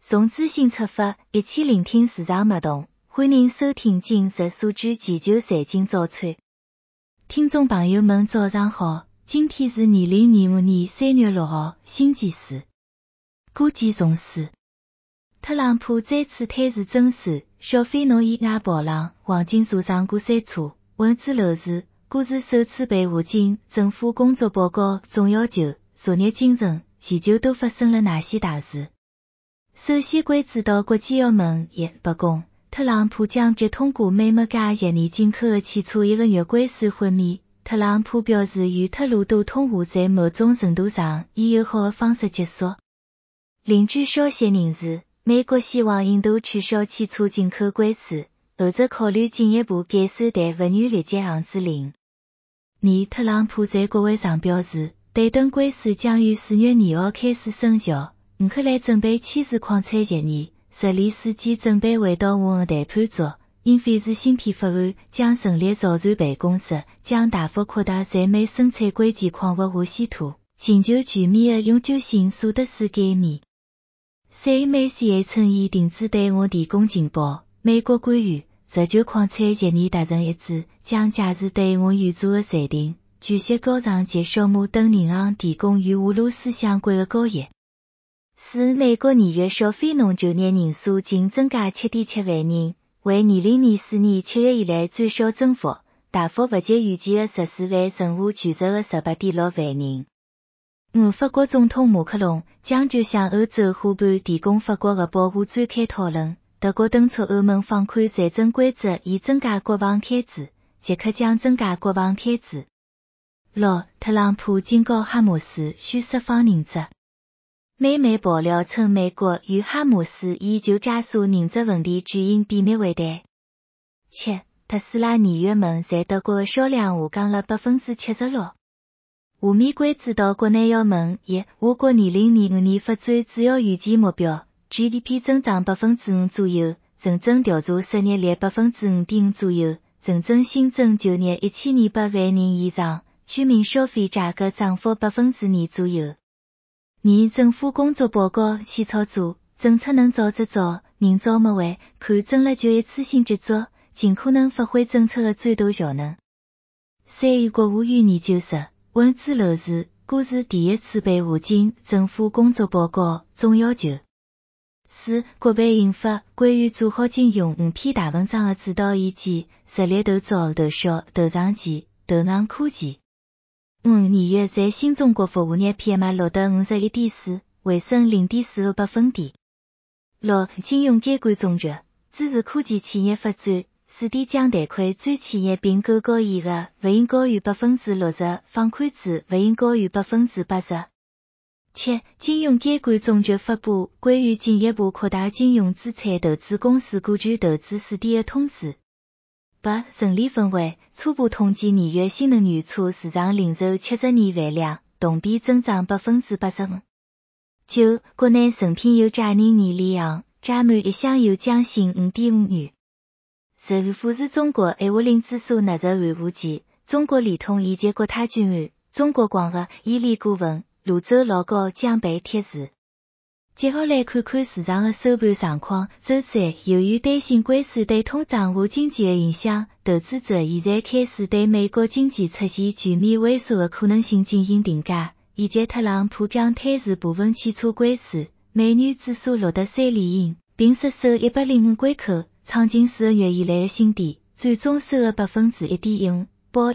从资讯出发，一起聆听市场脉动。欢迎收听今日数据全球财经早餐。听众朋友们早上好，今天是2025年3月6号，星期四。国际重视：特朗普再次推出征收消费农业外暴浪，黄金所上过山车，文字楼市股市首次被下进政府工作报告总要求。昨日清晨，全球都发生了哪些大事？首先关注到国际澳门白宫，特朗普将决通过美墨加1年进口的汽车1个月关税豁免。特朗普表示，与特鲁多通话在某种程度上以友好的方式结束。另据消息人士，美国希望印度取消汽车进口关税，后者考虑进一步减收但不愿立即行指令。特朗普在国会上表示，对等关税将于4月2号开始生效。乌克兰准备签署矿产协议，泽连斯基准备回到我的谈判桌。因废除芯片法案将成立造船办公室，将大幅扩大在美生产关键矿物华稀土，寻求全面的永久性所得税减免。CMACA 称已停止对我提供情报。美国官员就矿产协议达成一致，将解除对我援助的裁定，拒绝高长及小摩等银行提供与俄罗斯相关的交易。美国2月消费农就业人数净增加 7.7 万人，为2024年7月以来最小增幅，大幅不及预期的14万人户居住的 18.6 万人。法国总统马克龙将就向欧洲伙伴提供法国的保护展开讨论。德国敦促欧盟放宽财政规则以增加国防开支，捷克将增加国防开支。特朗普警告哈马斯需释放人质。美媒爆料称，美国与哈马斯已就加沙人质问题举行秘密会谈。特斯拉2月份在德国的销量下降了 76%。下面关注到国内要闻：我国2025年发展主要预见目标 GDP 增长 5% 左右，城镇调查失业率 5.5% 左右，城镇新增就业1200万人以上，居民消费价格涨幅 2% 左右。政府工作报告起草组，政策能早则早，人早没晚，看准了就一次性结束，尽可能发挥政策的最大效能。参与国务院研究室，文字楼市股市第一次被下进政府工作报告总要求。国办印发关于做好金融5篇大文章的指导意见，实力投早、投小、投长期、投硬科技。2月在新中国服务业 PMI 录得 51.4， 回升 0.4 个百分点。金融监管总局支持科技企业发展，试点将贷款专企业并购高额的不应高于 60%， 放宽至不应高于 80%。金融监管总局发布关于进一步扩大金融资产投资公司股权投资试点的通知。成立分会初步统计2月新能源车市场零售72万辆，同比增长 85%。国内成品油价年年里昂，加满一箱油将近 5.5 元。富士中国A50指数纳入含糊期，中国联通以及国泰君安、中国广核医疗股份、泸州老高将被贴市。接下来看看市场的收盘状况。周三，由于担心关税对通胀和经济的影响，投资者现在开始对美国经济出现全面萎缩的可能性进行定价，以及特朗普将推出部分汽车关税。美元指数录得3连阴，并失守105关口，创近4个月以来的新低，最终收了 1.15%， 报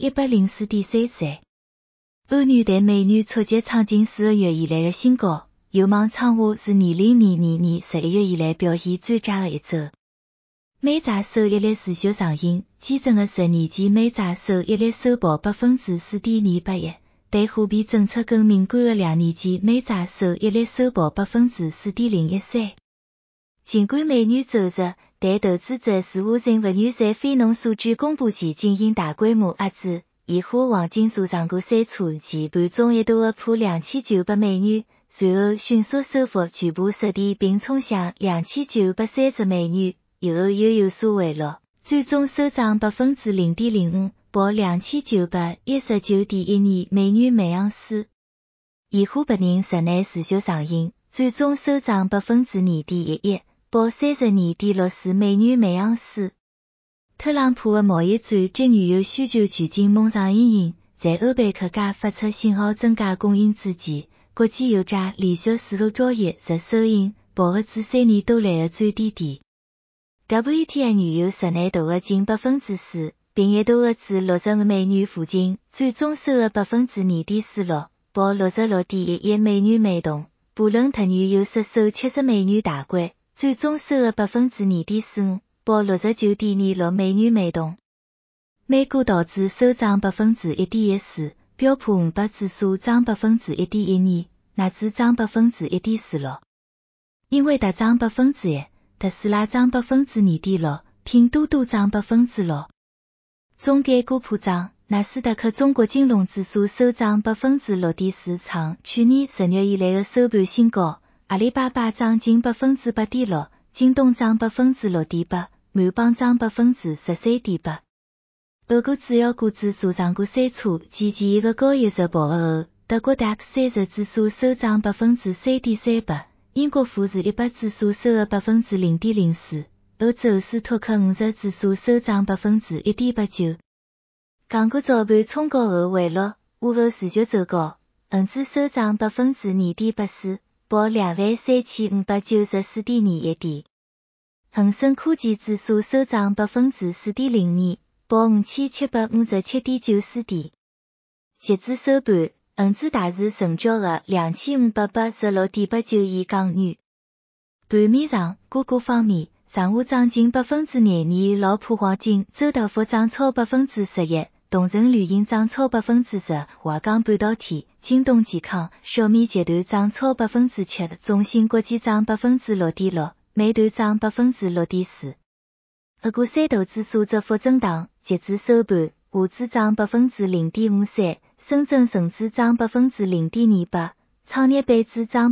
104.33。欧元对美元触及创近4个月以来的新高，有望创下自2022年11月以来表现最佳的一周。美债收益率持续上行，基准的10年期美债收益率收报 4.281%， 对货币政策更敏感的2年期美债收益率收报 4.013%。尽管美元走弱，但投资者似乎仍不愿在非农数据公布前进行大规模压制。现货黄金所上过山车前盘中一度突破2900美元，随后迅速收复全部失地并冲向2930美元，以后又有所回落，最终收涨 0.05%， 报 2919.12美元每盎司。现货白银10年持续上行， 最终收涨 2.11%， 报 32.64 美元每盎司。特朗普的贸易战及原油需求全境猛上阴影，在欧佩克加发出信号增加供应之前，国际油价连续4个交易日收阴，报至3年多来的最低点。WTI 原油实难度的近 4%， 并一度至65美元附近，最终收的 2.46%， 报 66.11 美元每桶。布伦特原油失守70美元大关，最终收的 2.45%， 报 69.26 美元每桶。美股道指收涨 1.14%， 标普500指数涨 1.12%， 纳指涨 1.46%。英伟达涨 1%， 特斯拉涨 2.6%， 拼多多涨 6%。中概股普涨，纳斯达克中国金融指数收涨 6.4%， 创去年10月以来的收盘新高。阿里巴巴涨近 8.6%， 京东涨 6.8%， 满帮涨 13.8%。欧股主要股指数上过3次，继前一个交易日报后，德国 DAX 30指数收涨 3.38%， 英国富时100指数收了 0.04%， 欧洲斯托克50指数收涨 1.89%。港股早盘冲高后回落，午后持续走高，恒指收涨 2.84%， 报 23,594.21 点。恒生科技指数收涨 4.02%， 报 5,757.94 点。截至收盘，恒指大市成交额 2,586.89 亿港元。盘面上，个股方面，上午涨近 2%，老普黄金、周大福涨超 11%， 同程铝业涨超 10%， 华钢半导体、京东健康、小米集团涨超 7%， 中芯国际涨 6.6%， 美团涨 6.4%。俄股三大指数窄幅震荡，截至收盘，沪指涨 0.53%， 深圳成指涨 0.28%， 创业板指涨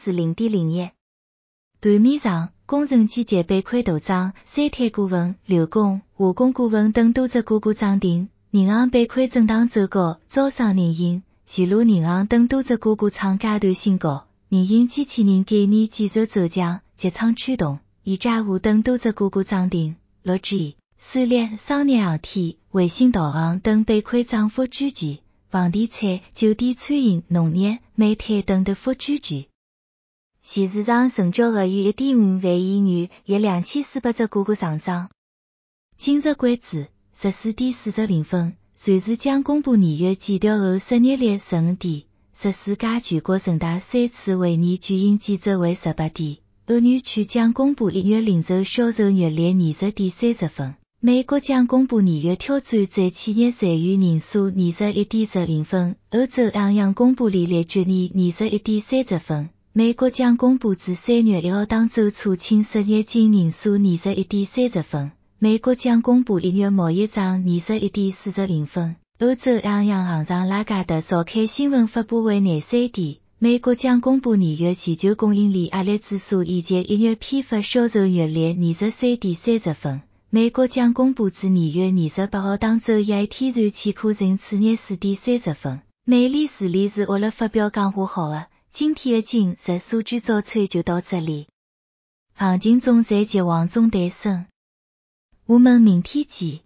0.01%。盘面上，工程机械板块大涨，三铁股份、流工、化工股份等多只个股涨停。银行板块震荡走高，招商银行、前路银行等多只个股创阶段新高。人形机器人概念继续走强，集仓驱动、以债务等多只个股涨停。6G、算力、商业航天、卫星导航等板块涨幅居前，房地产、酒店餐饮、农业、煤炭等跌幅居前。现市场成交额逾 1.5 万亿元，约2400只个股上涨。今日关注14点40分，瑞士将公布年月检调后失业率15点，十四届全国人大3次会议举行记者会18点。欧元区将公布1月零售销售月率20点30分。美国将公布年月挑战在企业裁员人数21点10分。欧洲央行公布利率决议21点30分。美国将公布自3月1号当周出清失业金人数21点30分。美国将公布1月贸易账21点40分。欧洲央行行长拉加德召开新闻发布会23点。美国将公布年月全球供应链压力指数以及1月批发销售月率23点30分。美国将公布自2月28号当周以来天然气库存储热4点30分。美联储理事沃勒发表讲话后的，今天的今日数据早餐就到这里。行情总在绝望中诞生。我们明天见。